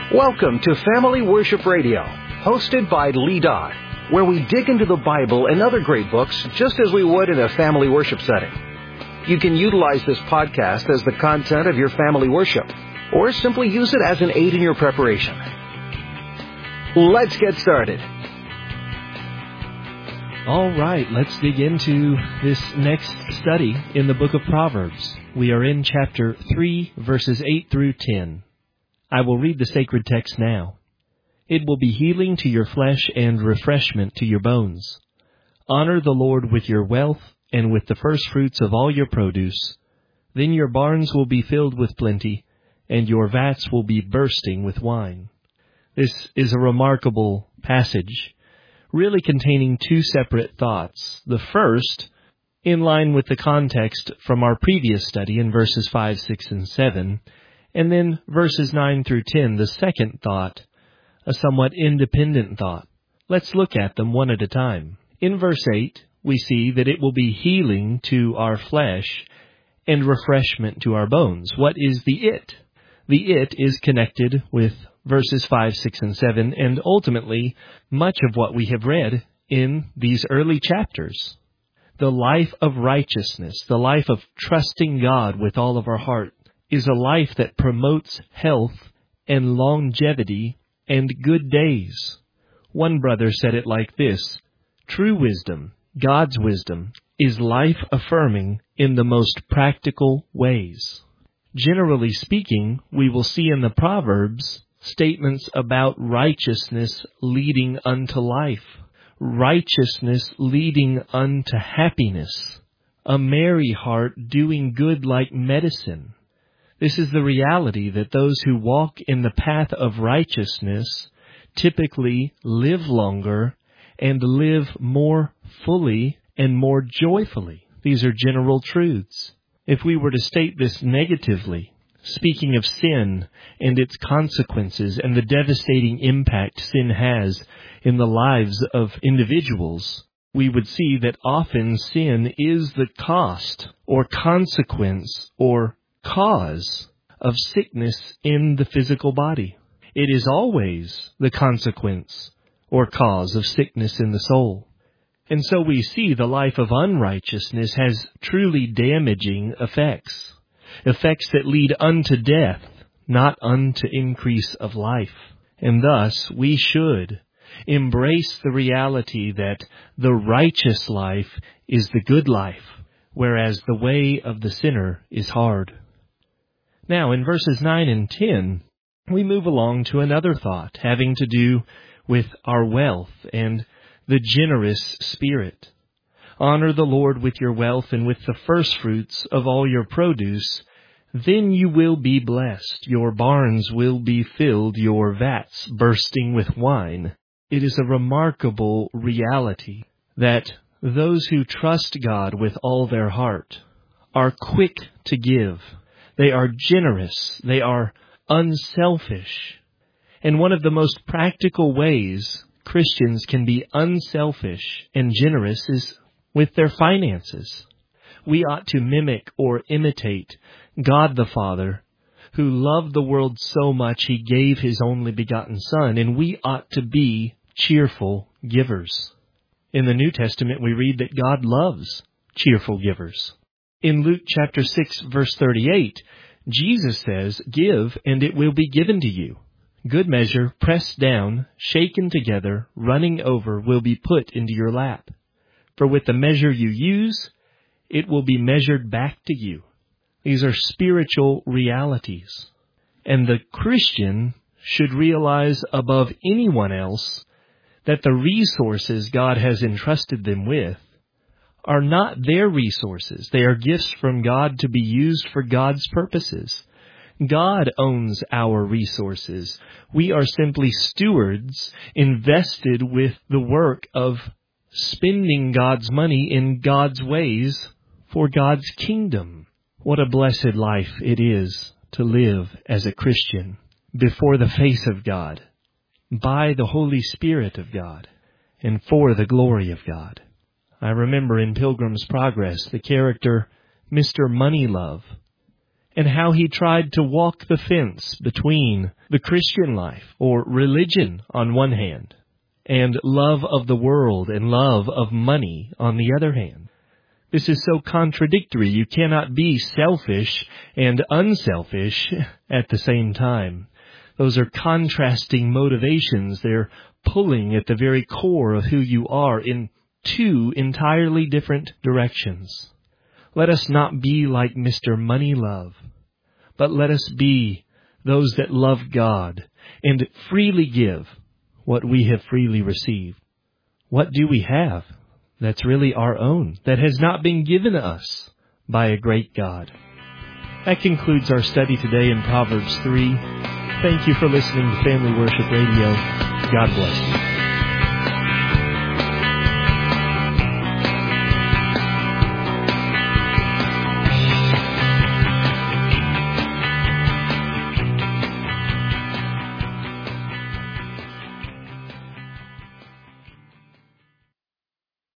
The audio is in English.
Welcome to Family Worship Radio, hosted by Lee Dodd, where we dig into the Bible and other great books just as we would in a family worship setting. You can utilize this podcast as the content of your family worship, or simply use it as an aid in your preparation. Let's get started. All right, let's dig into this next study in the book of Proverbs. We are in chapter 3, verses 8 through 10. I will read the sacred text now. It will be healing to your flesh and refreshment to your bones. Honor the Lord with your wealth and with the first fruits of all your produce. Then your barns will be filled with plenty, and your vats will be bursting with wine. This is a remarkable passage, really containing two separate thoughts. The first, in line with the context from our previous study in verses 5, 6, and 7, and then verses 9 through 10, the second thought, a somewhat independent thought. Let's look at them one at a time. In verse 8, we see that it will be healing to our flesh and refreshment to our bones. What is the it? The it is connected with verses 5, 6, and 7, and ultimately much of what we have read in these early chapters. The life of righteousness, the life of trusting God with all of our heart, is a life that promotes health and longevity and good days. One brother said it like this: true wisdom, God's wisdom, is life-affirming in the most practical ways. Generally speaking, we will see in the Proverbs statements about righteousness leading unto life, righteousness leading unto happiness, a merry heart doing good like medicine. This is the reality that those who walk in the path of righteousness typically live longer and live more fully and more joyfully. These are general truths. If we were to state this negatively, speaking of sin and its consequences and the devastating impact sin has in the lives of individuals, we would see that often sin is the cost or consequence or cause of sickness in the physical body. It is always the consequence or cause of sickness in the soul. And so we see the life of unrighteousness has truly damaging effects that lead unto death, not unto increase of life. And thus we should embrace the reality that the righteous life is the good life, whereas the way of the sinner is hard. Now, in verses 9 and 10, we move along to another thought having to do with our wealth and the generous spirit. Honor the Lord with your wealth and with the first fruits of all your produce. Then you will be blessed. Your barns will be filled, your vats bursting with wine. It is a remarkable reality that those who trust God with all their heart are quick to give. They are generous. They are unselfish. And one of the most practical ways Christians can be unselfish and generous is with their finances. We ought to mimic or imitate God the Father, who loved the world so much He gave His only begotten Son, and we ought to be cheerful givers. In the New Testament, we read that God loves cheerful givers. In Luke chapter 6, verse 38, Jesus says, "Give, and it will be given to you. Good measure, pressed down, shaken together, running over, will be put into your lap. For with the measure you use, it will be measured back to you." These are spiritual realities. And the Christian should realize above anyone else that the resources God has entrusted them with are not their resources. They are gifts from God to be used for God's purposes. God owns our resources. We are simply stewards invested with the work of spending God's money in God's ways for God's kingdom. What a blessed life it is to live as a Christian before the face of God, by the Holy Spirit of God, and for the glory of God. I remember in Pilgrim's Progress the character Mr. Moneylove. and how he tried to walk the fence between the Christian life, or religion on one hand, and love of the world and love of money on the other hand. This is so contradictory. You cannot be selfish and unselfish at the same time. Those are contrasting motivations. They're pulling at the very core of who you are in two entirely different directions. Let us not be like Mr. Money Love, but let us be those that love God and freely give what we have freely received. What do we have that's really our own, that has not been given us by a great God? That concludes our study today in Proverbs 3. Thank you for listening to Family Worship Radio. God bless you.